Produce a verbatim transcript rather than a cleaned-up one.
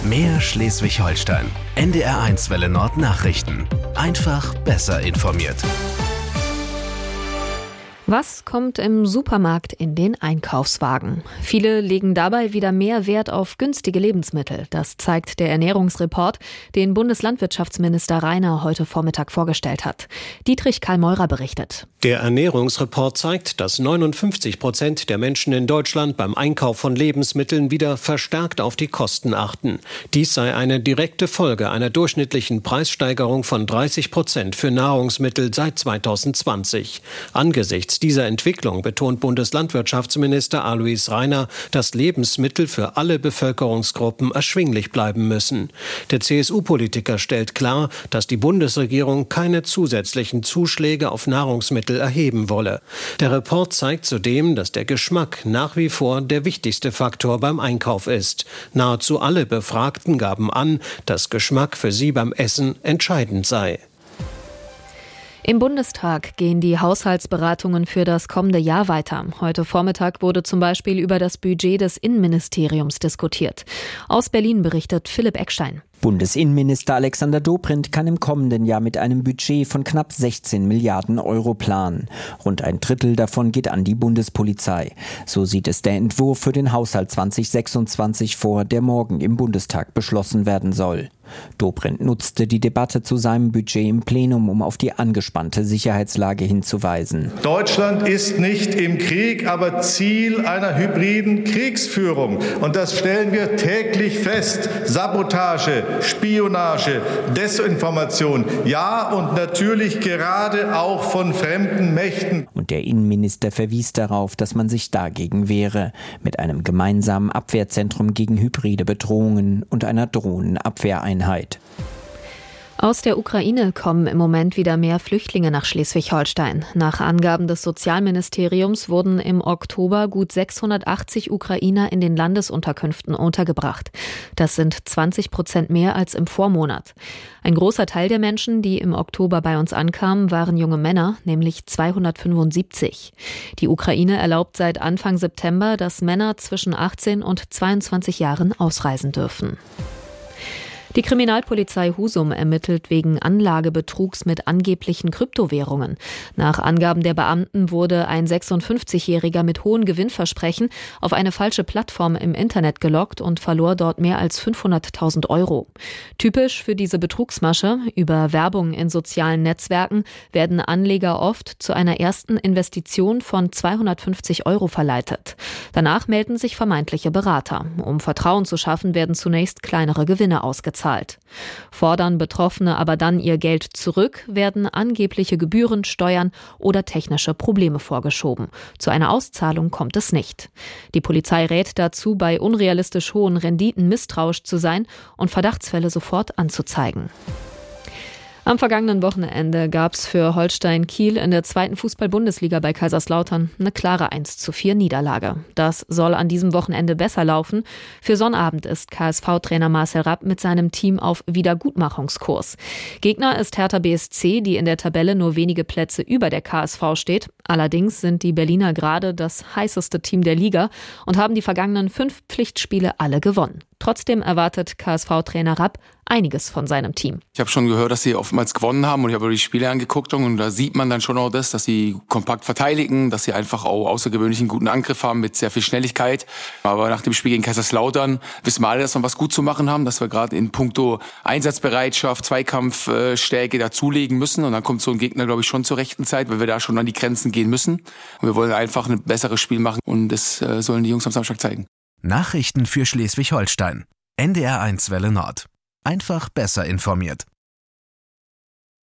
Mehr Schleswig-Holstein. N D R eins Welle Nord Nachrichten. Einfach besser informiert. Was kommt im Supermarkt in den Einkaufswagen? Viele legen dabei wieder mehr Wert auf günstige Lebensmittel. Das zeigt der Ernährungsreport, den Bundeslandwirtschaftsminister Rainer heute Vormittag vorgestellt hat. Dietrich Karl Meurer berichtet. Der Ernährungsreport zeigt, dass neunundfünfzig Prozent der Menschen in Deutschland beim Einkauf von Lebensmitteln wieder verstärkt auf die Kosten achten. Dies sei eine direkte Folge einer durchschnittlichen Preissteigerung von dreißig Prozent für Nahrungsmittel seit zweitausendzwanzig. Angesichts dieser Entwicklung betont Bundeslandwirtschaftsminister Alois Rainer, dass Lebensmittel für alle Bevölkerungsgruppen erschwinglich bleiben müssen. Der C S U-Politiker stellt klar, dass die Bundesregierung keine zusätzlichen Zuschläge auf Nahrungsmittel erheben wolle. Der Report zeigt zudem, dass der Geschmack nach wie vor der wichtigste Faktor beim Einkauf ist. Nahezu alle Befragten gaben an, dass Geschmack für sie beim Essen entscheidend sei. Im Bundestag gehen die Haushaltsberatungen für das kommende Jahr weiter. Heute Vormittag wurde zum Beispiel über das Budget des Innenministeriums diskutiert. Aus Berlin berichtet Philipp Eckstein. Bundesinnenminister Alexander Dobrindt kann im kommenden Jahr mit einem Budget von knapp sechzehn Milliarden Euro planen. Rund ein Drittel davon geht an die Bundespolizei. So sieht es der Entwurf für den Haushalt zwanzig sechsundzwanzig vor, der morgen im Bundestag beschlossen werden soll. Dobrindt nutzte die Debatte zu seinem Budget im Plenum, um auf die angespannte Sicherheitslage hinzuweisen. Deutschland ist nicht im Krieg, aber Ziel einer hybriden Kriegsführung. Und das stellen wir täglich fest. Sabotage, Spionage, Desinformation, ja und natürlich gerade auch von fremden Mächten. Und der Innenminister verwies darauf, dass man sich dagegen wehre, mit einem gemeinsamen Abwehrzentrum gegen hybride Bedrohungen und einer Drohnenabwehreinheit. Aus der Ukraine kommen im Moment wieder mehr Flüchtlinge nach Schleswig-Holstein. Nach Angaben des Sozialministeriums wurden im Oktober gut sechshundertachtzig Ukrainer in den Landesunterkünften untergebracht. Das sind zwanzig Prozent mehr als im Vormonat. Ein großer Teil der Menschen, die im Oktober bei uns ankamen, waren junge Männer, nämlich zweihundertfünfundsiebzig. Die Ukraine erlaubt seit Anfang September, dass Männer zwischen achtzehn und zweiundzwanzig Jahren ausreisen dürfen. Die Kriminalpolizei Husum ermittelt wegen Anlagebetrugs mit angeblichen Kryptowährungen. Nach Angaben der Beamten wurde ein sechsundfünfzigjähriger mit hohen Gewinnversprechen auf eine falsche Plattform im Internet gelockt und verlor dort mehr als fünfhunderttausend Euro. Typisch für diese Betrugsmasche: über Werbung in sozialen Netzwerken werden Anleger oft zu einer ersten Investition von zweihundertfünfzig Euro verleitet. Danach melden sich vermeintliche Berater. Um Vertrauen zu schaffen, werden zunächst kleinere Gewinne ausgezahlt. Fordern Betroffene aber dann ihr Geld zurück, werden angebliche Gebühren, Steuern oder technische Probleme vorgeschoben. Zu einer Auszahlung kommt es nicht. Die Polizei rät dazu, bei unrealistisch hohen Renditen misstrauisch zu sein und Verdachtsfälle sofort anzuzeigen. Am vergangenen Wochenende gab es für Holstein Kiel in der zweiten Fußball-Bundesliga bei Kaiserslautern eine klare eins zu vier Niederlage. Das soll an diesem Wochenende besser laufen. Für Sonnabend ist K S V-Trainer Marcel Rapp mit seinem Team auf Wiedergutmachungskurs. Gegner ist Hertha B S C, die in der Tabelle nur wenige Plätze über der K S V steht. Allerdings sind die Berliner gerade das heißeste Team der Liga und haben die vergangenen fünf Pflichtspiele alle gewonnen. Trotzdem erwartet K S V-Trainer Rapp einiges von seinem Team. Ich habe schon gehört, dass sie oftmals gewonnen haben und ich habe die Spiele angeguckt und da sieht man dann schon auch das, dass sie kompakt verteidigen, dass sie einfach auch außergewöhnlich einen guten Angriff haben mit sehr viel Schnelligkeit. Aber nach dem Spiel gegen Kaiserslautern wissen wir alle, dass wir was gut zu machen haben, dass wir gerade in puncto Einsatzbereitschaft, Zweikampfstärke dazulegen müssen und dann kommt so ein Gegner, glaube ich, schon zur rechten Zeit, weil wir da schon an die Grenzen gehen müssen. Und wir wollen einfach ein besseres Spiel machen und das sollen die Jungs am Samstag zeigen. Nachrichten für Schleswig-Holstein. N D R eins Welle Nord. Einfach besser informiert.